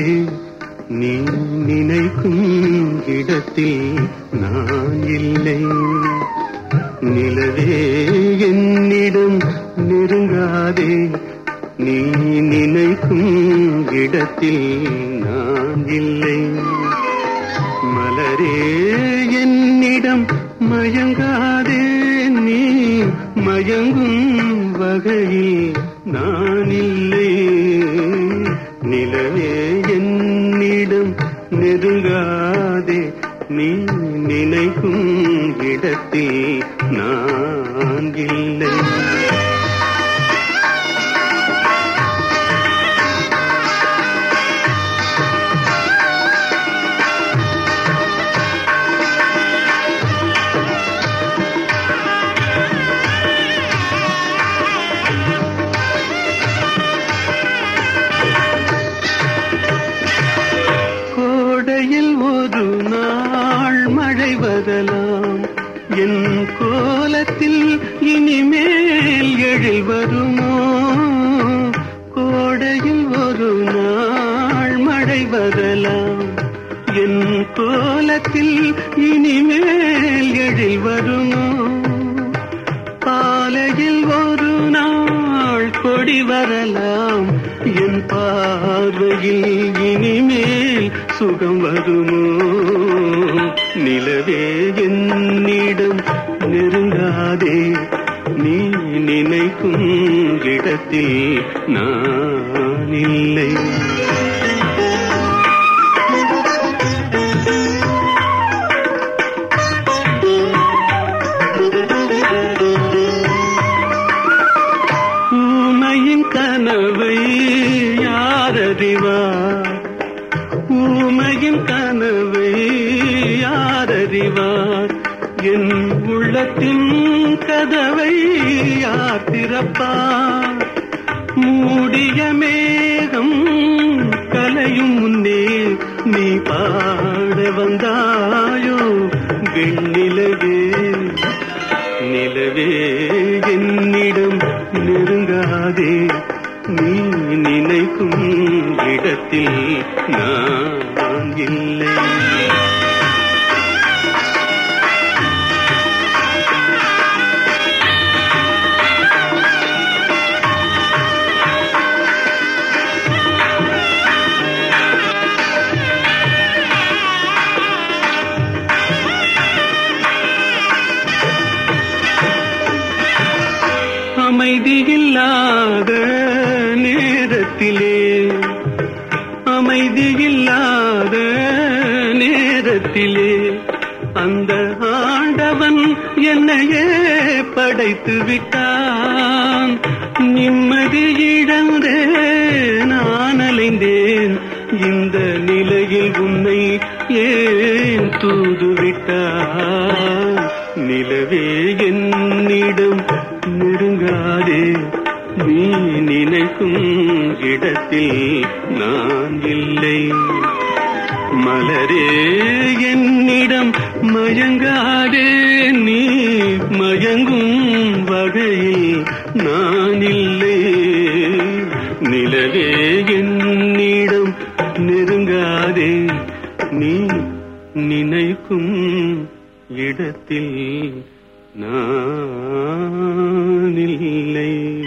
நீ நினைக்கும் இடத்தில் நான் இல்லை. நிலவே என்னிடம் நெருங்காதே, நீ நினைக்கும் இடத்தில் நான் இல்லை. மலரே என்னிடம் மயங்காதே, நீ மயங்கும் வகையில் நான் இல்லை. நிலவே என்னிடம் நெருங்காதே, நீ நினைக்கும் இடத்தில் நான் இல்லை. கோடையில் ஒரு நாள் மழை வரலாம், என் கோலத்தில் இனிமேல் எழில் வருமோ? கோடையில் ஒரு நாள் மழை வரலாம், என் கோலத்தில் இனிமேல் எழில் வருமோ? பாலையில் ஒரு நாள் கொடி வரலாம், என் பார்வையில் இனிமேல் சுகம் வருமோ? நிலவே என்னிடம் நெருங்காதே, நீ நினைக்கும் இடத்தில் நான் இல்லை. ஊமையின் கனவை யாரறிவார், ஊமையின் கனவை யாரறிவார்? என் உள்ளத்தின் கதவை யார் திறப்பார்? மூடிய மேகம் கலையும் முன்னே நீ பாட வந்தாயோ வெண்ணிலவே? நிலவே என்னிடம் நெருங்காதே, நீ நினைக்கும் இடத்தில் நான் இல்லை. அமைதியில்லாத நேரத்திலே, அமைதியில்லாத நேரத்திலே அந்த ஆண்டவன் என்னையே படைத்து விட்டான். நிம்மதி இழந்தே நான் அலைந்தேன், இந்த நிலையில் உன்னை ஏன் தூதுவிட்டான்? நிலவே என்னிடம் நெருங்காதே, நீ நினைக்கும் இடத்தில் நான் இல்லை. மலரே என்னிடம் மயங்காதே, நீ மயங்கும் வகையில் நான் இல்லை. நிலவே என்னிடம் நெருங்காதே, நீ நினைக்கும் இடத்தில் நான் இல்லை.